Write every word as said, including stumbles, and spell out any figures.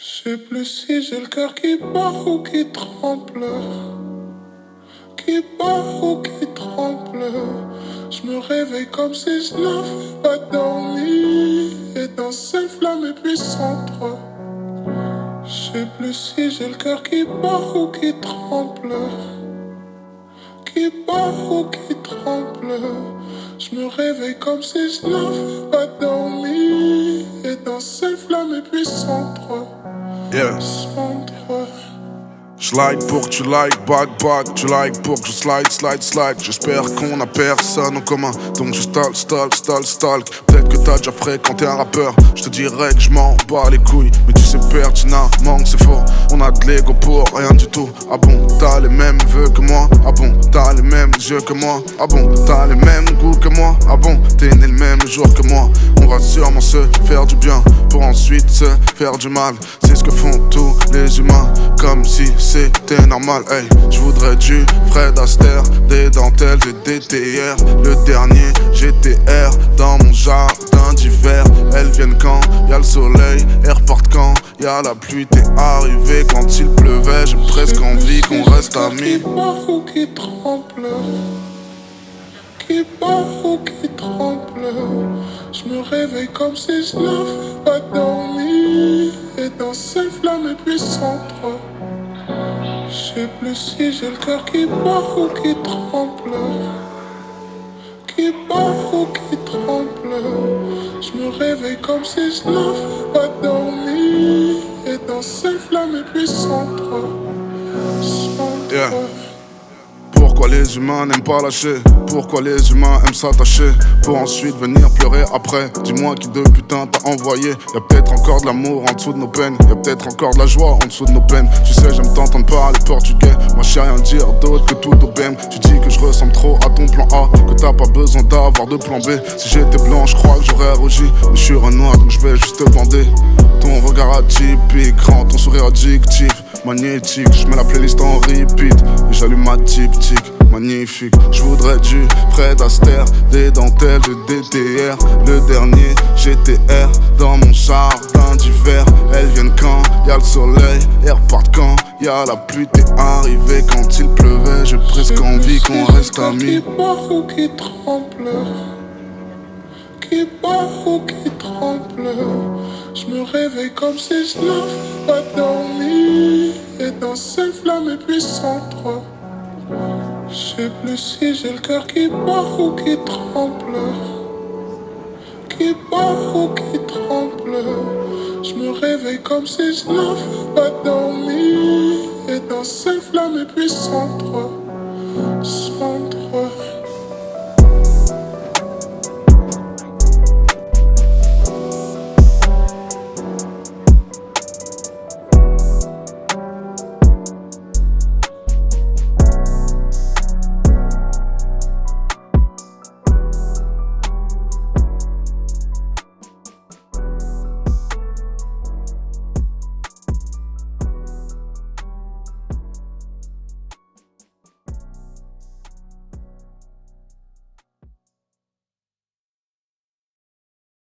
Je sais plus si j'ai le cœur qui bat ou qui tremble, qui bat ou qui tremble. Je me réveille comme si je n'avais pas dormi, étincelle, flamme et puis centre. Je sais plus si j'ai le cœur qui bat ou qui tremble, qui bat ou qui tremble. Je me réveille comme si je n'avais pas dormi, étincelle, flamme et puis centre. Yeah. Centre. Slide pour que tu like, back, back, tu like pour que je slide, slide, slide. J'espère qu'on a personne en commun, donc je stalk, stalk, stalk, stalk. Peut-être que t'as déjà fréquenté un rappeur, je te dirais que je m'en bats les couilles. Mais tu sais pertinemment que c'est faux, on a de l'ego pour rien du tout. Ah bon, t'as les mêmes vœux que moi, ah bon, t'as les mêmes yeux que moi, ah bon, t'as les mêmes goûts que moi, ah bon, t'es né le même jour que moi. On va sûrement se faire du bien, pour ensuite se faire du mal. C'est ce que font tous les humains, comme si c'était normal, hey. Je voudrais du Fred Astaire, des dentelles, des D T R. Le dernier G T R dans mon jardin d'hiver. Elles viennent quand y'a le soleil, elles repartent quand y'a la pluie. T'es arrivé quand il pleuvait, j'ai presque envie qu'on reste amis. Qui bat ou qui tremble, qui bat ou qui tremble. Je me réveille comme si je n'avais pas dormi, étincelle, flamme et puis centre. Je sais plus si j'ai le cœur qui bat ou qui tremble, qui bat ou qui tremble. Je me réveille comme si je n'avais pas dormi, étincelle, flamme et puis centre. Centre. Yeah. Pourquoi les humains n'aiment pas lâcher? Pourquoi les humains aiment s'attacher pour ensuite venir pleurer après? Dis-moi qui de putain t'a envoyé. Y'a peut-être encore de l'amour en dessous de nos peines, y'a peut-être encore de la joie en dessous de nos peines. Tu sais j'aime t'entendre parler portugais, moi je sais rien dire d'autre que tout au B M. Tu dis que je ressemble trop à ton plan A, que t'as pas besoin d'avoir de plan B. Si j'étais blanc je crois que j'aurais rougi, mais je suis Renoir donc je vais juste te bander. Ton regard atypique rend ton sourire addictif, magnétique. Je mets la playlist en repeat et j'allume ma diptyque. Magnifique, je voudrais du Fred Astaire, des dentelles, des D T R. Le dernier G T R dans mon jardin d'hiver. Elles viennent quand y'a le soleil, elles repartent quand y'a la pluie. T'es arrivé quand il pleuvait, j'ai presque envie qu'on reste amis. Qui bat ou qui tremble, qui bat ou qui tremble. Je me réveille comme si je n'avais pas dormi, étincelle, flamme et puis centre. Je sais plus si j'ai le cœur qui bat ou qui tremble, qui bat ou qui tremble. Je me réveille comme si je n'avais pas dormi, étincelle, flamme et puis centre. Centre.